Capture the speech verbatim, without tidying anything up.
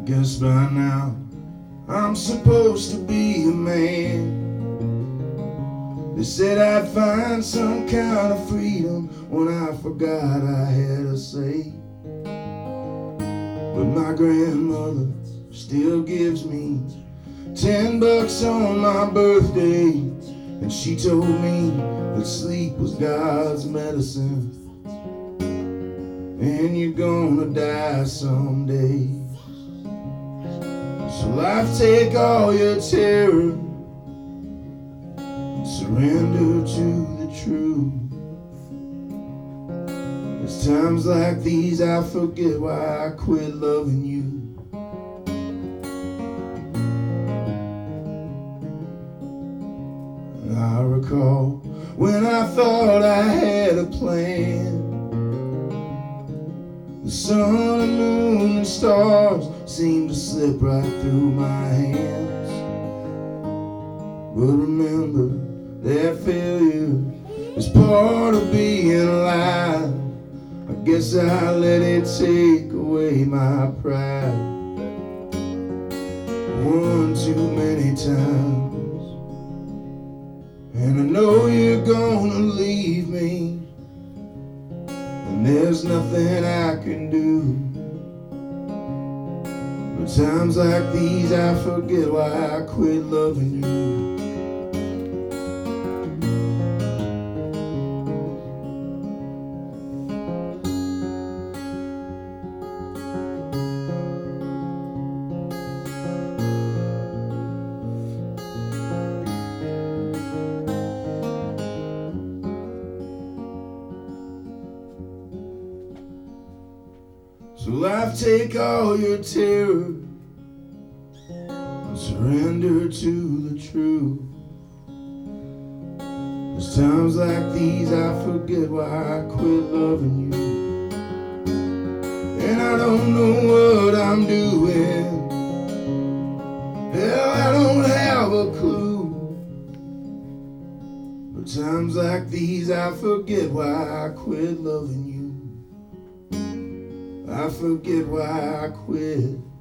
Guess by now I'm supposed to be a man. They said I'd find some kind of freedom when I forgot I had a say. But my grandmother still gives me ten bucks on my birthday, and she told me that sleep was God's medicine, and you're gonna die someday. So life, take all your terror and surrender to the truth. It's times like these I forget why I quit loving you. And I recall when I thought I had a plan. The sun and moon and stars seemed to slip right through my hands. But remember that failure is part of being alive. I guess I let it take away my pride one too many times. And I know you're gonna leave me, and there's nothing I can do. But times like these I forget why I quit loving you. So life, take all your terror and surrender to the truth. There's times like these I forget why I quit loving you. And I don't know what I'm doing. Hell, I don't have a clue. But times like these I forget why I quit loving you. I forget why I quit